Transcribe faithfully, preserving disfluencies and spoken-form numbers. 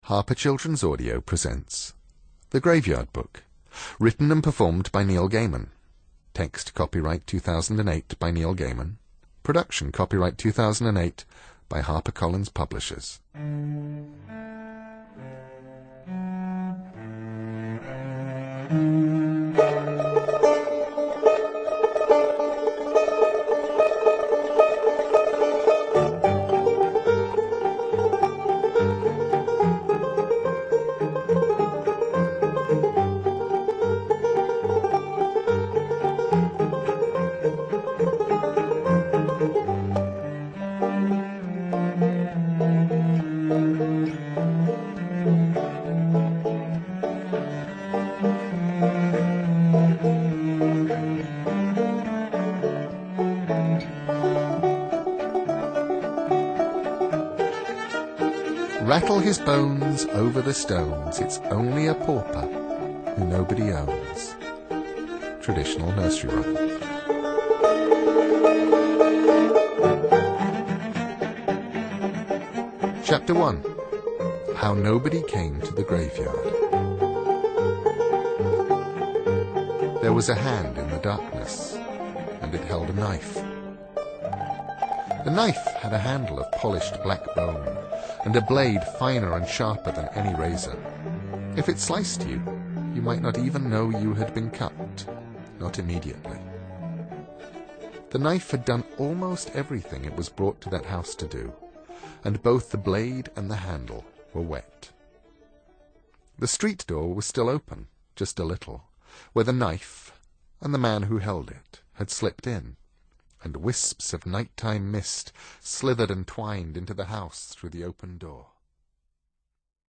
Harper Children's Audio presents The Graveyard Book, written and performed by Neil Gaiman. Text copyright two thousand eight by Neil Gaiman. Production copyright two thousand eight by HarperCollins Publishers. Rattle his bones over the stones, it's only a pauper who nobody owns. Traditional nursery rhyme. Chapter one. How Nobody Came to the Graveyard. There was a hand in the darkness, and it held a knife. The knife had a handle of polished black bone, and a blade finer and sharper than any razor. If it sliced you, you might not even know you had been cut, not immediately. The knife had done almost everything it was brought to that house to do, and both the blade and the handle were wet. The street door was still open, just a little, where the knife and the man who held it had slipped in, and wisps of nighttime mist slithered and twined into the house through the open door.